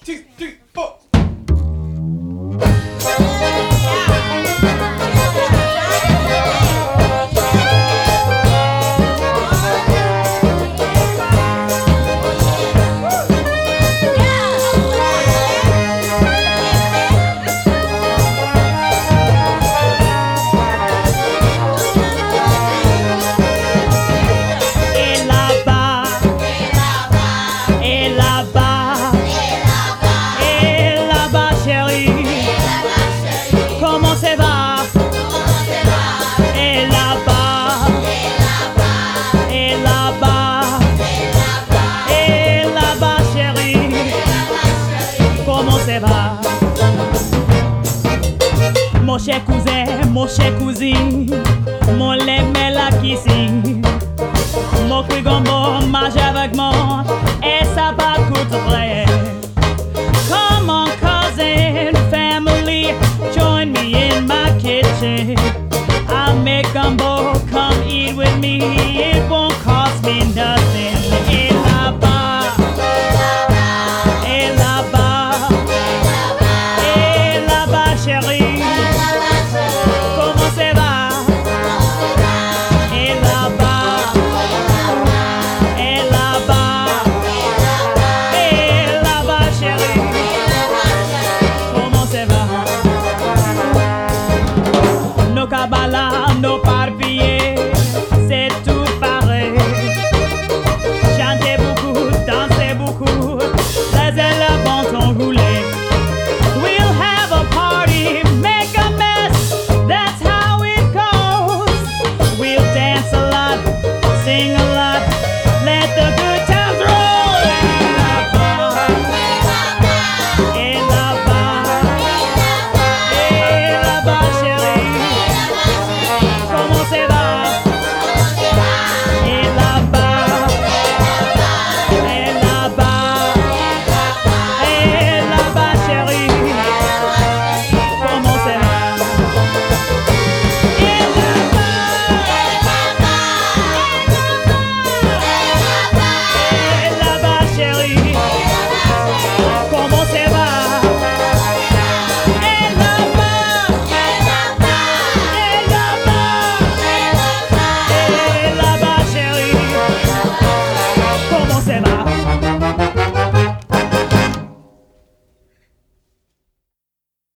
2, 3, 4. Mon cher cousin, mon cher cousine, mon l'aimé la kissing. Mon cri gombo, mange avec moi, et ça va coûter vrai. Come on, cousin, family, join me in my kitchen.